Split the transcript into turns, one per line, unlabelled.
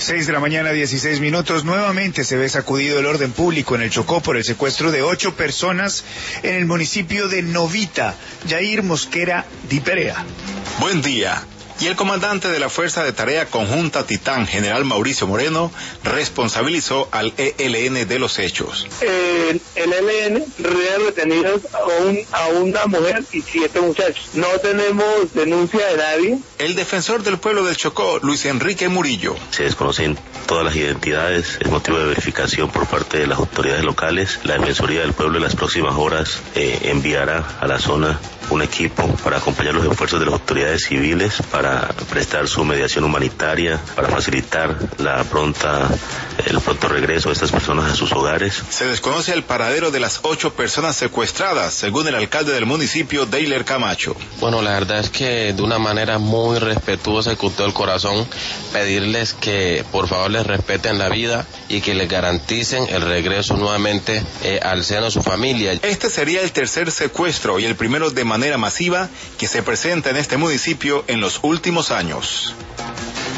6 de la mañana, 16 minutos. Nuevamente se ve sacudido el orden público en el Chocó por el secuestro de 8 personas en el municipio de Novita. Jair Mosquera Di Perea.
Buen día. Y el comandante de la Fuerza de Tarea Conjunta Titán, general Mauricio Moreno, responsabilizó al ELN de los hechos.
El ELN tiene retenidos a una mujer y 7 muchachos. No tenemos denuncia de nadie.
El defensor del pueblo del Chocó, Luis Enrique Murillo.
Se desconocen todas las identidades, es motivo de verificación por parte de las autoridades locales. La Defensoría del Pueblo en las próximas horas enviará a la zona un equipo para acompañar los esfuerzos de las autoridades civiles para prestar su mediación humanitaria, para facilitar el pronto regreso de estas personas a sus hogares.
Se desconoce el paradero de las 8 personas secuestradas, según el alcalde del municipio, Deiler Camacho.
Bueno, la verdad es que de una manera muy respetuosa y con todo el corazón, pedirles que por favor les respeten la vida y que les garanticen el regreso nuevamente al seno de su familia.
Este sería el tercer secuestro y el primero de manera masiva que se presenta en este municipio en los últimos años.